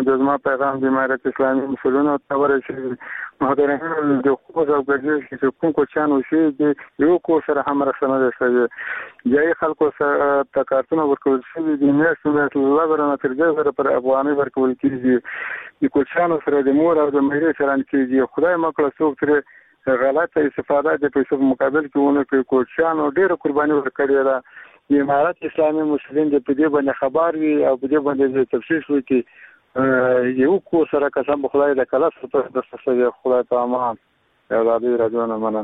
د زما پیغام د امارت اسلامي مسؤلینو ته ورسېږي. محترمین د حقوق او ګډوډۍ چې کوم کوچیان وشي د یو کو سره هم رسنه ده چې ځای خلکو سره تکارتونه ورکول شي د میاشتو لږه تر ډېره پر افغاني ورکول کیږي د کوچیانو سره د مور او د مېرې چلند کیږي. خدای مکړه څوک ترې غلطه استفاده د پیسو په مقابل کې ونه کوي. کوچیانو ډېره قرباني ورکړې ده. د امارت اسلامي مسؤلین د دې باندې خبر وي او په دې باندې تفصیل وکړي. یو کو سره قسم خدای د کلاس په دسته خدای ته امان ازادي رادیو نه منن.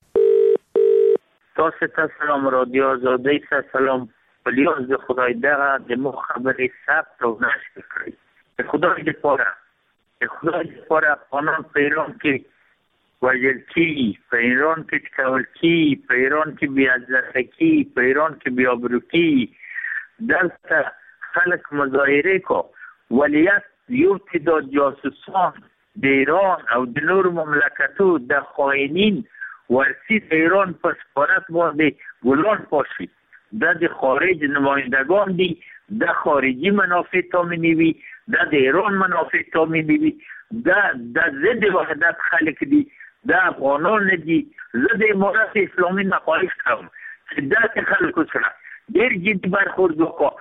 تاسو ته سلام رادیو آزادی سلام. پلیاز د خدای دغه د مو خبرې ثبت او نشر کړئ. د خدای لپاره قانون په ایران کې وژل کیږي، په ایران کې ټکول کیږي، په ایران کې بې عزته کیږي، په ایران کې بې آبرو کیږي. دلته خلک مظاهره کو ولیت یو تعداد جاسوسان د ایران او د نورو مملکتو د خائنین ورسی د ایران په سفارت باندې ګلان پاشي. دا د خارج نمایندگان دي، د خارجي منافع تامینی وي، د ایران منافع تامینی وي، د ضد وحدت خلک دي، د افغانان دي. زه د امارت اسلامي نه خواهش کوم چې داسې خلکو سره ډېر جدي برخورد وکړو.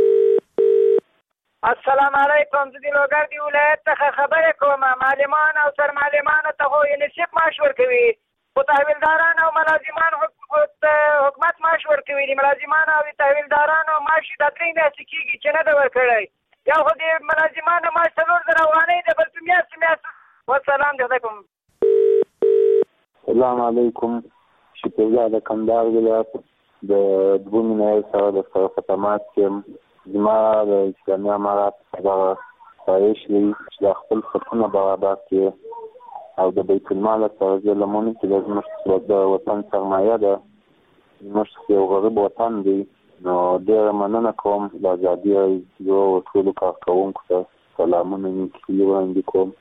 السلام علیکم. زه د لوګردي ولایت څخه خبرې کوم. معلمان او سرمعلمانو ته خو یونیسف معاش ورکوي، خو تحویلداران او ملازمان حکومت معاش ورکوي. د ملازمانو او تحویلدارانو معاش د 3 میاشتې کېږي چې نه ده ورکړی. یو خو د ملازمانو معاش 4,000 افغانۍ ده، بل په میاشت. والسلام علیکم. السلام علیکم. شکریا د کندهار ولایت د 2 میاشتې سره د خدمات کې زما د اسلامي امارات دغه خواهش دی چې د خپل حقونه برابر کړي او د بیت المال سره لمونې چې زموږ د وطن سرمایه ده، زموږ یو غریب وطن دی، نو ډېره مننه کوم د ازادي راډیو ټولو کارکوونکو ته سلامونه وړاندې کوم.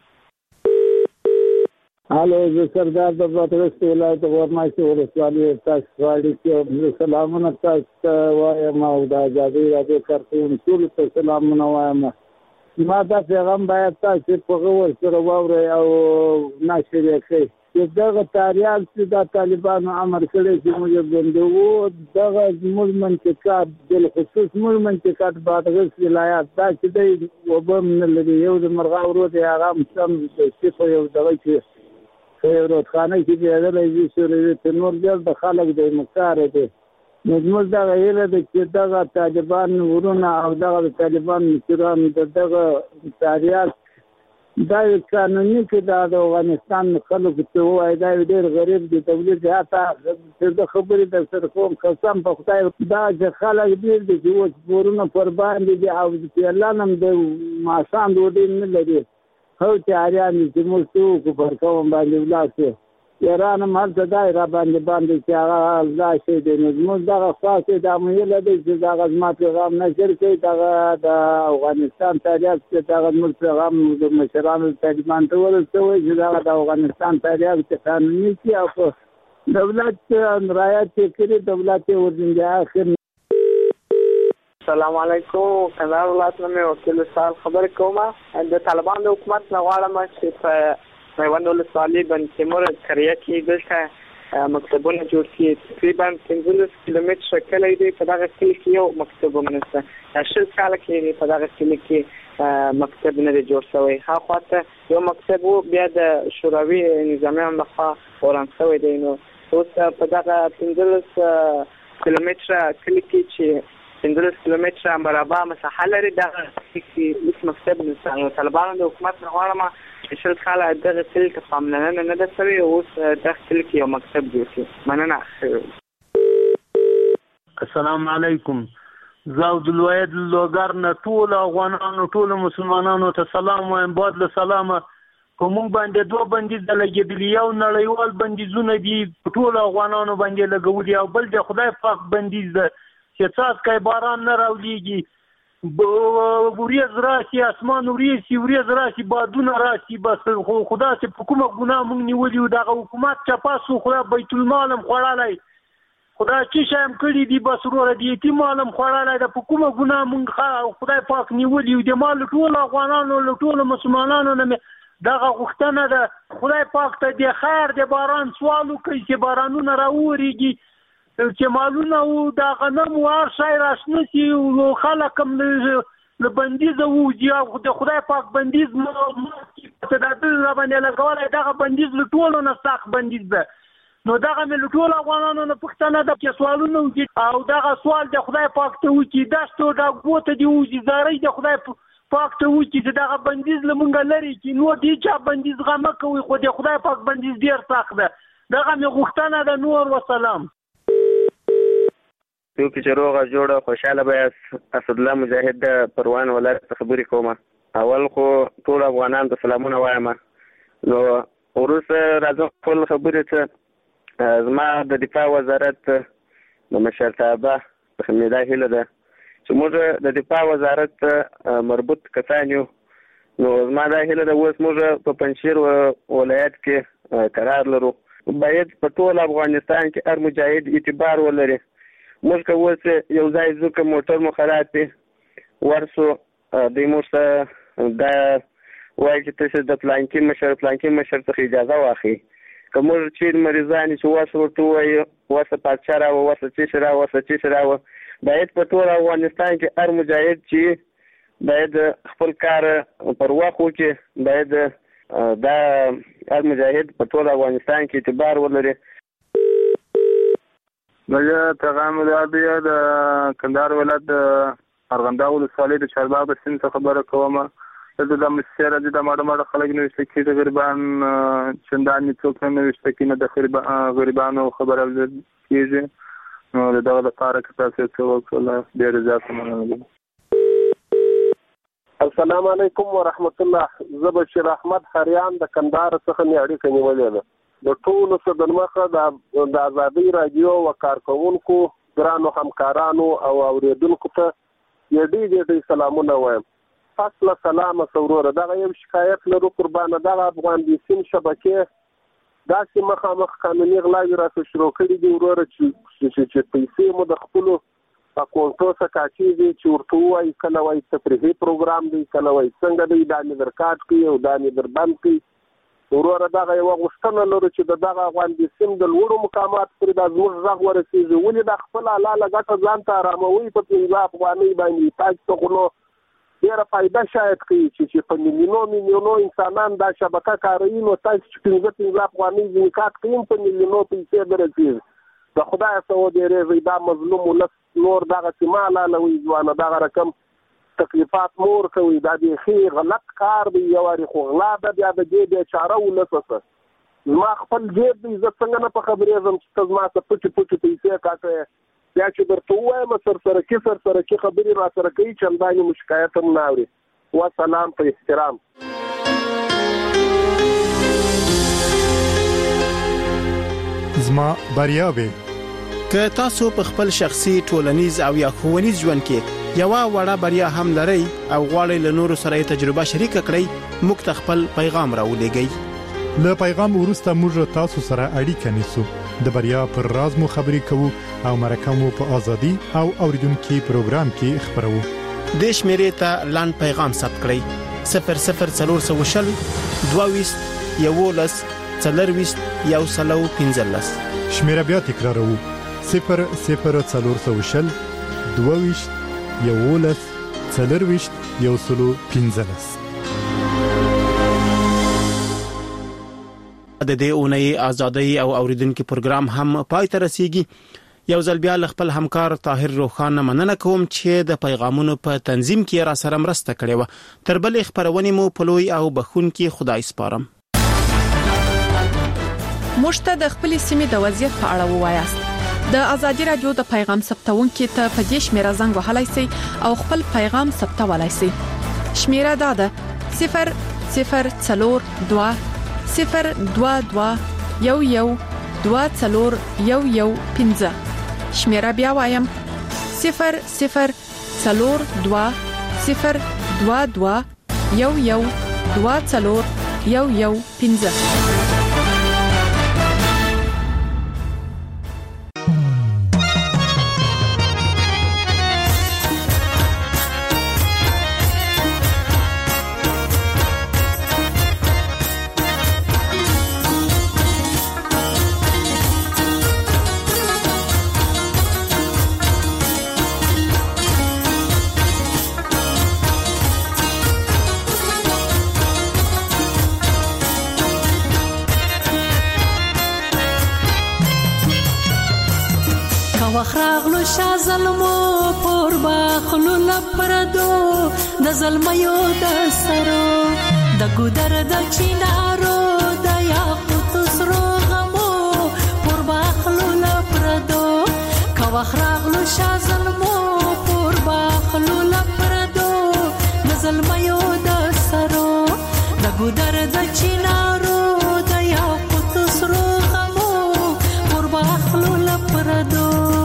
هلو، زه سردار د بادغیس ولایت غورماشي ولسوالۍ تاسو غواړي چې سلامونه تاسو ته وایم او د ازادۍ راډیو کارکوونکو ټولو ته سلامونه وایم. ما دا پیغام باید تاسو په غور سره واورئ او نشر یې کړئ چې دغه تاریال چې د طالبانو امر کړی چې موږ بندوو، دغه زموږ منطقات بالخصوص زموږ منطقات بادغیس ولایت دا چې دی اوبه هم نه لري. یو د مرغاو رود دی، هغه هم سم د صفر یو دغه چې په رودخانه کې بېدلی وي سوروي تر نور ډېر د خلک دی مکاره دی. نو زموږ دغه هیله ده چې دغه طالبان ورونه او دغه د طالبان مشران د دغه تاریال دا یو قانوني کې د افغانستان خلکو ته ووایي دا یو ډېر غریب دی تولید حتی د خبرې در سره کوم قسم په خدای دا چې خلک ډېر دي چې اوس ورونه پر باندې دي او پیرلان هم د ماښام ډوډۍ نه لري. هو چې اریان چې موږ څوک پر کوم باندې ولاړ ایران هم هلته دا را باندې چې هغه دا شی دی. نو زموږ دغه خاصې دا مهیله دی چې دغه زما پیغام نشر کړي، دغه د افغانستان تاریخ چې دغه زموږ پیغام د مشرانو طالبان ته ورسوي چې دغه د افغانستان تاریخ چې قانوني شي او په دولت رعایت یې کړي، دولت یې ورځنده اخر. السلام علیکم. کندهار ولایت نه مې وکیل سال خبرې کوم. د طالبانو د حکومت نه غواړم چې په میوند ولسوالۍ بند تیمور قریه کې دلته مکتبونه جوړ کړي. تقریبا 15 کیلومتره کلی دی، په دغه کلي کې یو مکتب هم نشته. 20 کاله کې په دغه کلي کې مکتب نه دی جوړ شوی. هاخوا ته یو مکتب و، بیا د شوروي نظامیانو لخوا وران شوی دی. نو اوس په دغه 15 کیلومتره کلي کې چې 15 کیلومتره مربع مساحه لري، دغه کې هیڅ مکتب نشته. نو طالبانو د حکومت نه غواړم چې 20 کاله دغه کلي ته پاملرنه نه ده شوې، اوس دغه کلي کې یو مکتب جوړ کړي. مننه. السلام علیکم. زه عبدالواحد لوګر نه ټول افغانانو ټول مسلمانانو ته سلام وایم. بعد له سلامه په موږ باندې 2 بندیز د لګېدلي، یو نړیوال بندیزونه دي په ټولو افغانانو باندې لګولي، او بل د خدای پاک بندیز ده چې څاڅکی باران نه راولیږي، وریځ راشي، اسمان وریځ راشي، بادونه راشي، بس خدا چې په کومه ګناه موږ نیولي وو. دغه حکومت چپاس خو بیت المال هم خوړلی، خدای چې شایم کړي دي بس وروره د یتیم عالم خوړلی ده په کومه ګناه مونږ خدای پاک نیولي یو د ما له ټولو افغانانو له ټولو مسلمانانو نه مې دغه غوښتنه ده خدای پاک ته د خیر د باران سوال وکړي چې بارانونه راورېږي چې مالونه او د غنم او هر شی راشنه شي او خلک هم له بندیزه ووځي او د خدای پاک بندیز تدابیر راباندې لګولی دغه بندیز له ټولو نه سخت بندیز ده نو دغه مې له ټولو افغانانو نه پوښتنه ده چې سوالونه وکړي او دغه سوال د خدای پاک ته وکړي دشتو ډاګو ته دې وځي زارۍ د خدای پاک ته وکړي چې دغه بندیز له مونږه لرې کړي نور د هېچا بندیز غم مه کوئ خو د خدای پاک بندیز ډېر سخت ده دغه مې غوښتنه ده نور وسلام څوک چې روغه جوړه خوشحاله به اسدالله مجاهد د پروان ولایت څخه خبرې کوم اول خو ټول افغانان ته سلامونه وایم نو وروسته راځم خپل خبرې ته زما د دفاع وزارت د مشرتابه څخه مې دا هیله ده چې موږ د دفاع وزارت مربوط کسان یو نو زما دا هیله ده اوس موږ په پنجشیر ولایت کې قرار لرو باید په ټول افغانستان کې هر مجاهد اعتبار ولري موږ که اوس یو ځای ځو که موټر مو خراب وي ورسو دوی موږ ته دا وایي چې تاسو د پلانکي مشر څخه اجازه واخلئ که موږ چېرې مریضان چې وس ورته ووایو وسه پادشاه راوه وسه چیشي راوه باید په ټول افغانستان کې هر مجاهد چې باید خپل کار پر وخت وکړي باید دا هر مجاهد په ټول افغانستان کې اعتبار ولري زه پیغام العربیه د کندهار ولایت د ارغنداو ولسوالۍ د چارباغ د سیند څخه خبره کوم دلته د مسیر راځي د ماړه خلک نوشته کېږي د غریبان چندانې څوک نه نوشته کېږي نه د غریبانو خبره کېږي نو د دغه لپاره که تاسو څه وکړله ډېر زیات مننه السلام علیکم ورحمت الله زه بشیر احمد خریان د کندهار څخه مې اړیکه نیولې ده د ټولو څه د مخه د ازادۍ راډیو و کارکوونکو ګرانو همکارانو او اورېدونکو ته یې ډېر سلامونه وایم فصله سلامه وروره دغه یو شکایت لرو قربانه دغه افغان بیسیم شبکې داسې مخامخ قانوني غلاوې راته شروع کړي دي وروره چې پیسې مو د خپلو اکاونټو څخه کاټېږي چې ورته ووایي کله وایي تفریحي پروګرام دی کله وایي څنګه دی دا مې در کاټ کړي او دا مې در بند کړي وروره دغه یوه غوښتنه لرو چې د دغه افغان بیسیم د لوړو مقامات پورې دا زموږ غږ ورسېږي ولې دا خپله حلاله ګټه ځان ته اراموي په 15 افغانۍ باندې تاسو ته خو نو ډېره فایده شاید کوي چې په میلیونو انسانان دا شبکه کاروي نو تاسو چې 15 افغانۍ ځینې کاټ کوي په میلیونو پیسې دررسېږي د خدایه څه ودېرېږئ دا مظلوم ولس نور دغسې مه حلالوئ ځوانه دغه رقم تکلیفات مور کوي دا بیخي غلط کار دی یو وارې خو غلا ده بیا د دې بیچاره ولس څه زما خپل جیب دی زه څنګه نه په خبرېږم چې ته زما څه پټې پیسې کاټې بیا چې درته ووایم سرسرکي خبرې را سره کوي چندانې مو شکایت هم نه اوري وسلام په احترام زما بریا وي که تاسو په خپل شخصي ټولنیز او یا ښوونیز ژوند کې یو وړه بریا هم لرئ او غواړئ له نورو سره تجربه شریک کړئ موږ ته خپل پیغام راولېږئ له پیغام وروسته موږ تاسو سره اړیکه نیسو د بریا پر راز مو خبرې کوو او مرکه مو په ازادي او اوریدونکو پروګرام کې خبرو د شمیرې ته لاند پیغام ثبت کړئ 00420 22 11 40 115 شمیره بیا تکراروو 00420 22 11 40 115 د دې اونۍ ازادۍ او اوریدونکو پروګرام هم پای ته رسیږي یو ځل بیا خپل همکار طاهر روخان مننه کوم چې د پیغامونو په تنظیم کې را سره مرسته کړې و تر بل خبرونه مو پلوي او بخون کې خدای سپارم مشته د خپل سیمې د وضعیت په اړه ووایاست د ازادي رادیو د پیغام ثبتونکو ته په دې شمیره زنګ وهلای شئ او خپل پیغام ثبتولای شئ شمیره دا ده 00422 022 شمیره بیا وایم 00422 022 وخراغلو شا ظلمو پور باخلو لپردو د ظلمیو د سرو د ګودر د چینارو د یاقوت سرو غمو پور باخلو لپردو کا وخراغلو شا ظلمو پور باخلو لپردو د ظلمیو د سرو د ګودر د چینارو د یاقوت سرو غمو پور باخلو لپردو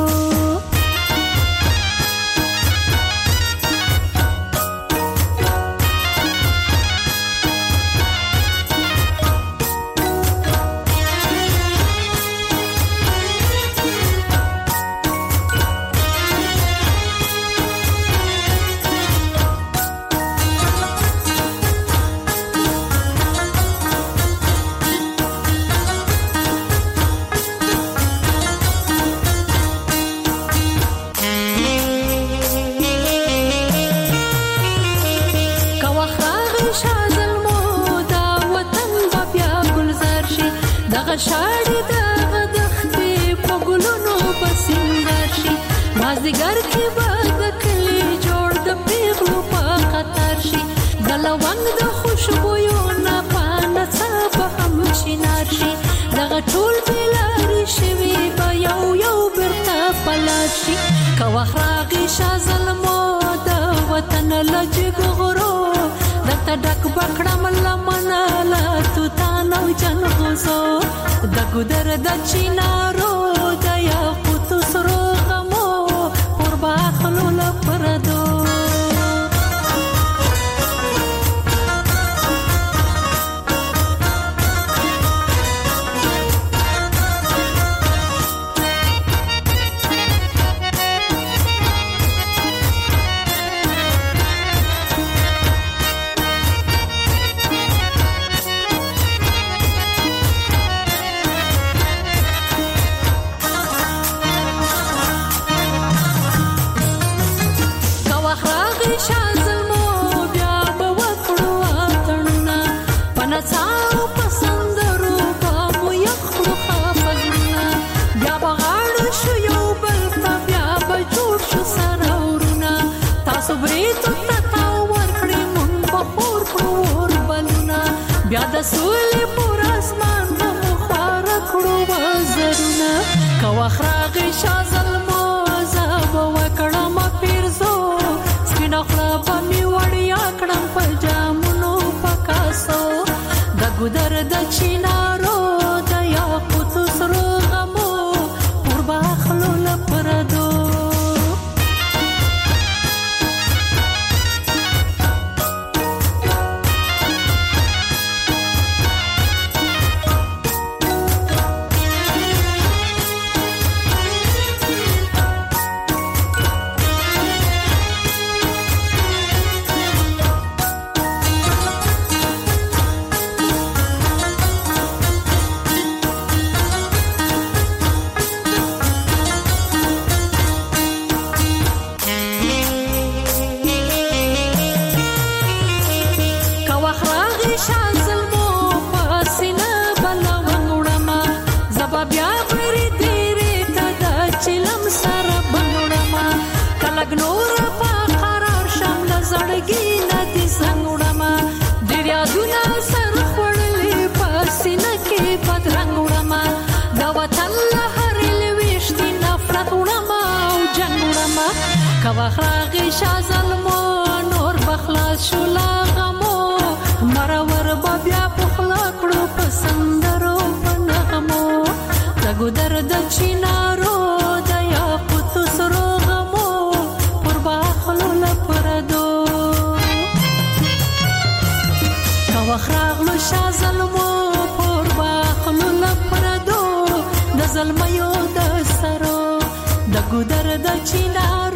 شاړې د دښتې په ګلونو پسینګر شي مازدیګر کې به د کلي جوړ د پیغلو په قطار شي د لونګ د خوشبویو نه پانه څه به هم شینار شي دغه ټول بېلارې شوي به یو یو بیرته پلار شي که وخت راغی شا ظلمو د وطن له جګو غرو درته ډک به کړم لمنه له توتان او جلغوزو د ګودر د چینارو د یاقوت سرو غمو پور باخلو لپردو بیا د سولې پر اسمان به مو خواره کړو وزرونه که وخت راغی شا ظلمو زه به وکړم پیرزو سپینه خوله به مې وړیا کړم په جامونو په کاسو د ګودر د چینارو د یاقوت سرو غمو پور باخلو لپردو وخراغی شا ظلمو نور بخلاص شو لا غمو مرور بیا پخلا کړو پسندرو پنغمو د ګودر د چینارو د یاقوت سرو غمو پر باخلو لپردو که وخراغلو شا ظلمو پر باخلو لپردو د ظلمیو د سرو د ګودر د چینارو